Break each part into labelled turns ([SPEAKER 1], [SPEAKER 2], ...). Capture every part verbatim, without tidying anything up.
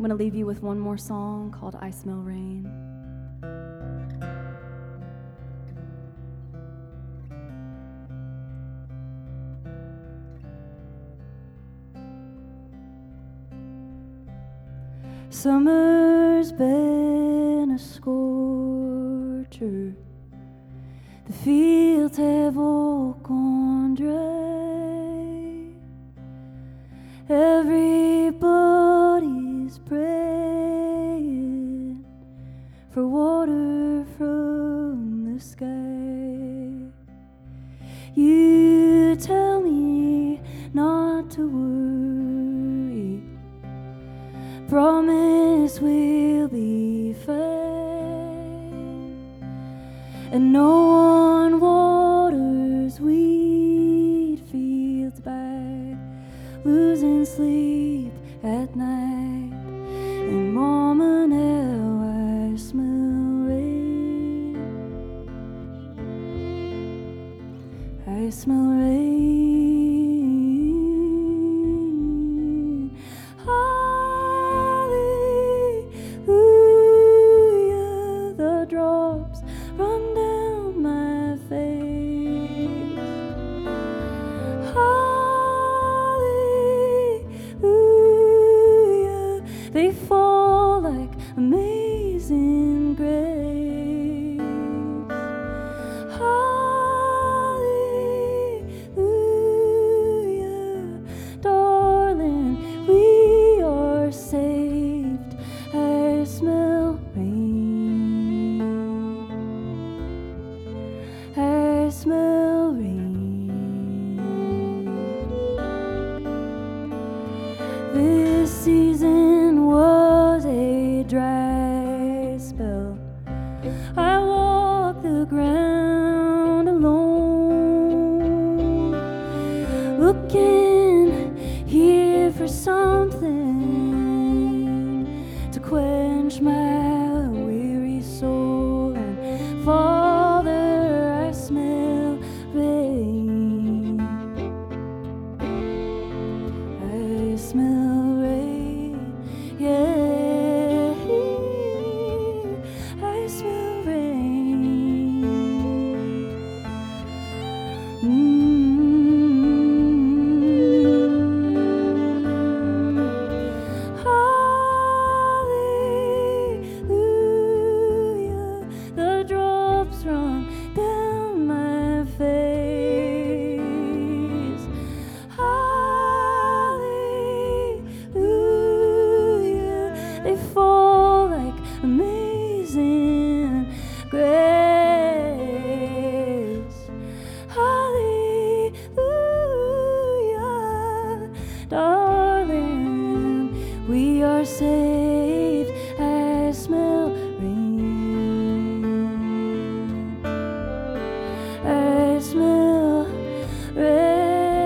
[SPEAKER 1] going to leave you with one more song called I Smell Rain. Summer's been a scorcher, the fields have all gone dry, everybody's praying for water from the sky. You tell me not to worry, promise we'll be fine, and no one waters wheat fields by losing sleep at night. And Mama, now I smell rain, I smell rain. They fall like amazing grace. Hallelujah, darling, we are saved. I smell rain, I smell rain. This season was a dry spell. I walked the ground alone, looking here for something to quench my weary soul. And Father, I smell rain, I smell rain. Yeah, I smell rain. Mm-hmm. Hallelujah, the drops run down my face. They fall like amazing grace. Hallelujah, darling, we are saved. I smell rain, I smell rain.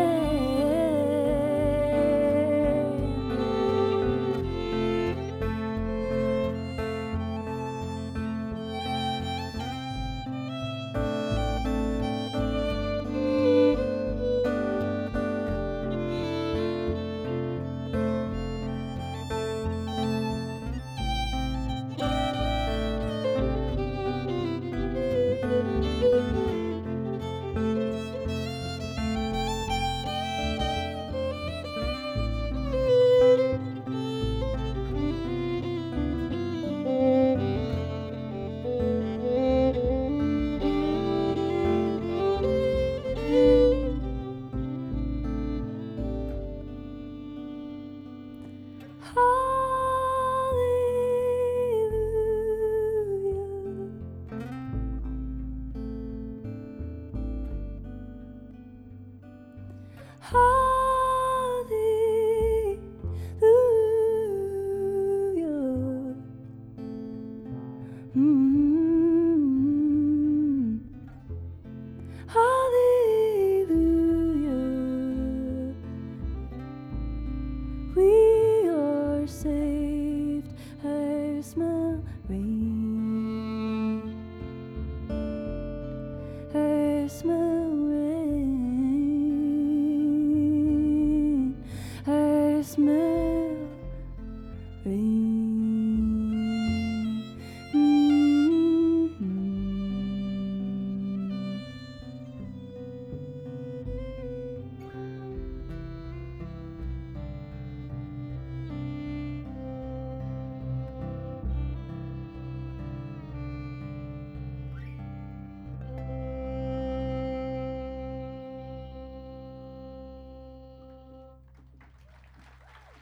[SPEAKER 1] Hallelujah. Mm-hmm. Hallelujah. We are saved. I smell rain.